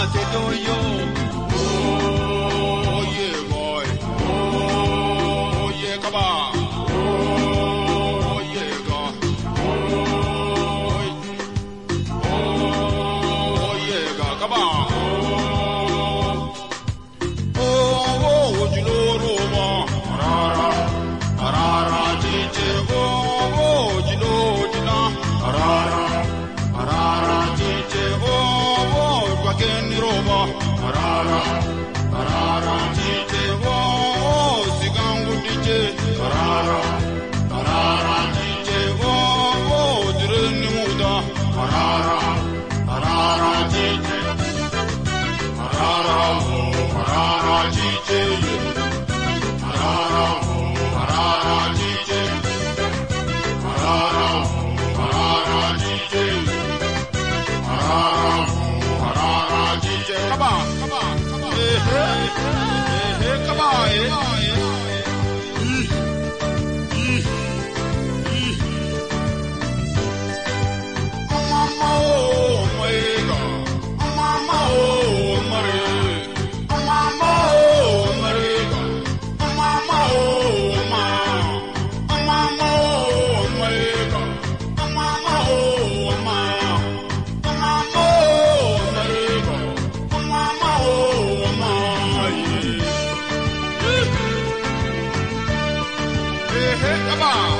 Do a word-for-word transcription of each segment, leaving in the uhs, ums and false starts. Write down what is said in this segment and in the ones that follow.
te doyo. Oh yeah boy. Oh yeah kaba. Oh yeah ga. Oh yeah ga kaba. Oh oh jiloro ma. Arara arara chiche. Oh oh jilo jila. Arara arara chiche. Oh oh kwakeni roba. Arara arara chiche. Oh sigangu chiche. Arara arara chiche. Oh oh direni muda. Arara arara chiche. Arara oh arara chiche. Arara oh arara chiche. Arara oh arara chiche. Arara oh arara chiche. Kaba kaba kaba. Hey hey hey hey kaba hey. Mama oh my God. Mama oh Marie. Mama oh Marie. Mama oh ma. Mama oh my God. Mama oh ma. Mama oh Marie. Mama oh ma. Hey hey come on.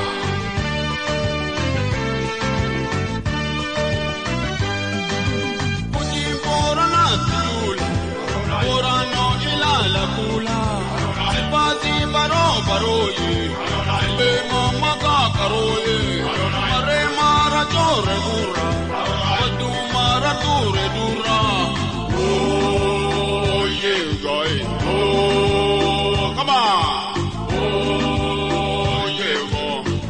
Orano ilala kula, sipati baro baroye, be mama ka karoye, are mara chore dura, adu mara dure dura. Oh yeah guy, oh come on, oh yeah go,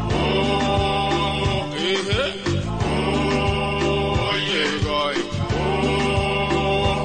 oh eh eh, oh yeah guy, oh.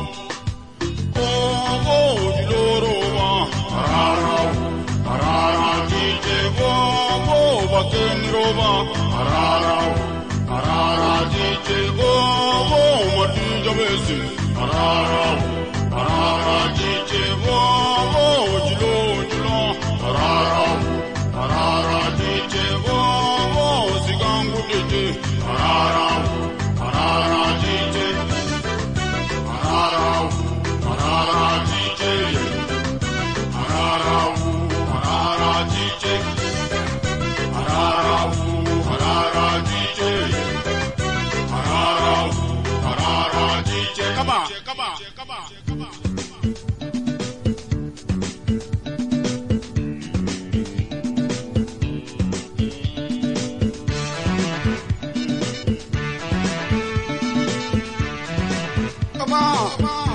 Oh, jiloro ma, arara, arara, chiche, oh, oh, bakeni roba, arara, arara, chiche, oh, oh, matija besi, arara, arara, chiche, oh, oh, jilo, jilo, arara, arara, chiche, oh, oh, sigangu chiche, arara, arara, chiche, arara. Arara chiche, arara arara chiche, arara arara chiche, arara arara chiche. Come on, come on, come on, come on. Come on, come on.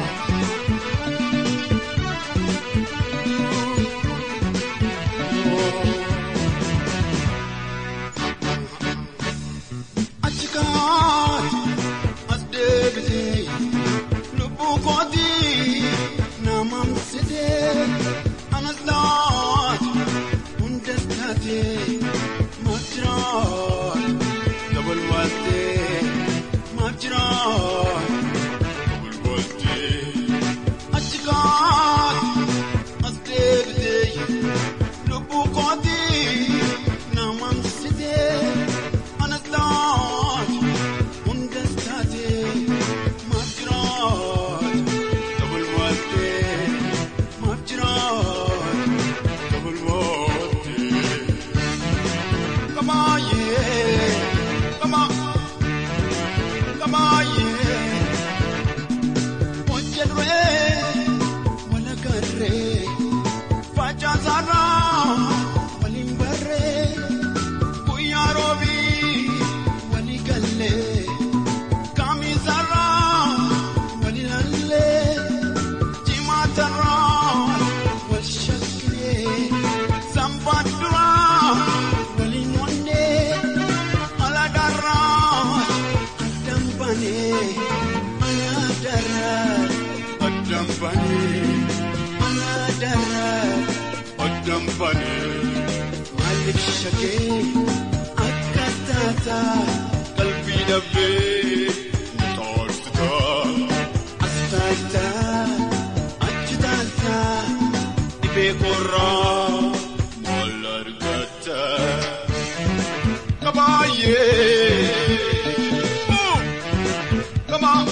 Malik Shakir, Akatata, Kalbi Dabe, Torsta, Astata. Come on, yeah. Ooh. Come on.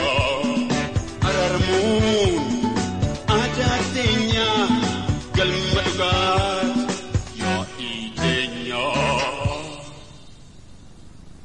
Ararmoon, ada tenya, galma.